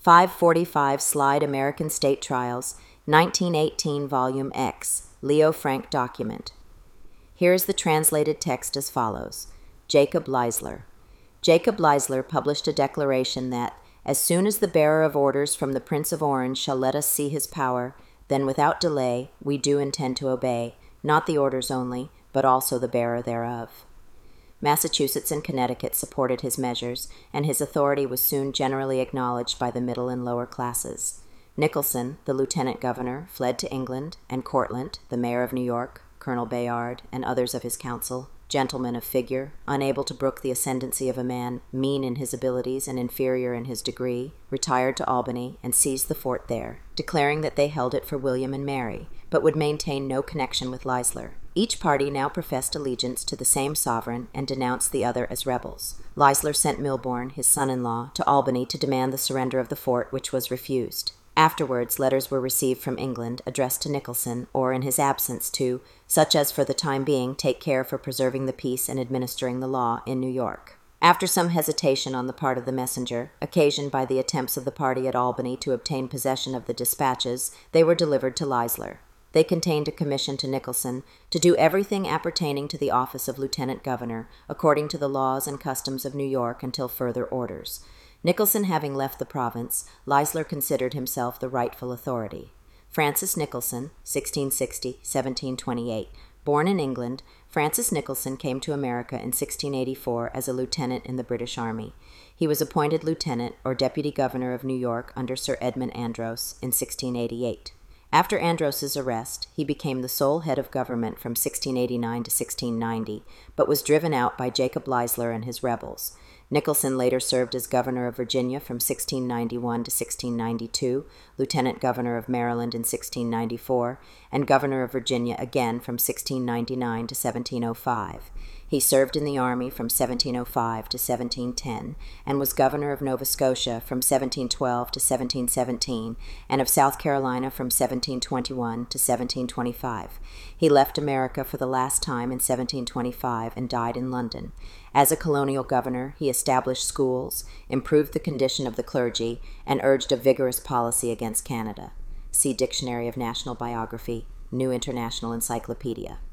545 Slide American State Trials, 1918 Volume X, Leo Frank document. Here is the translated text as follows. Jacob Leisler. Jacob Leisler published a declaration that, as soon as the bearer of orders from the Prince of Orange shall let us see his power, then without delay we do intend to obey, not the orders only, but also the bearer thereof. Massachusetts and Connecticut supported his measures, and his authority was soon generally acknowledged by the middle and lower classes. Nicholson, the lieutenant governor, fled to England, and Cortlandt, the mayor of New York, Colonel Bayard, and others of his council, gentlemen of figure, unable to brook the ascendancy of a man mean in his abilities and inferior in his degree, retired to Albany and seized the fort there, declaring that they held it for William and Mary, but would maintain no connection with Leisler. Each party now professed allegiance to the same sovereign and denounced the other as rebels. Leisler sent Milborne, his son-in-law, to Albany to demand the surrender of the fort, which was refused. Afterwards, letters were received from England addressed to Nicholson, or in his absence to such as for the time being take care for preserving the peace and administering the law in New York. After some hesitation on the part of the messenger, occasioned by the attempts of the party at Albany to obtain possession of the dispatches, they were delivered to Leisler. They contained a commission to Nicholson to do everything appertaining to the office of lieutenant governor, according to the laws and customs of New York until further orders. Nicholson having left the province, Leisler considered himself the rightful authority. Francis Nicholson, 1660-1728, born in England, Francis Nicholson came to America in 1684 as a lieutenant in the British Army. He was appointed lieutenant or deputy governor of New York under Sir Edmund Andros in 1688. After Andros's arrest, he became the sole head of government from 1689 to 1690, but was driven out by Jacob Leisler and his rebels. Nicholson later served as governor of Virginia from 1691 to 1692, lieutenant governor of Maryland in 1694, and governor of Virginia again from 1699 to 1705. He served in the army from 1705 to 1710 and was governor of Nova Scotia from 1712 to 1717 and of South Carolina from 1721 to 1725. He left America for the last time in 1725 and died in London. As a colonial governor, he established schools, improved the condition of the clergy, and urged a vigorous policy against Canada. See Dictionary of National Biography, New International Encyclopedia.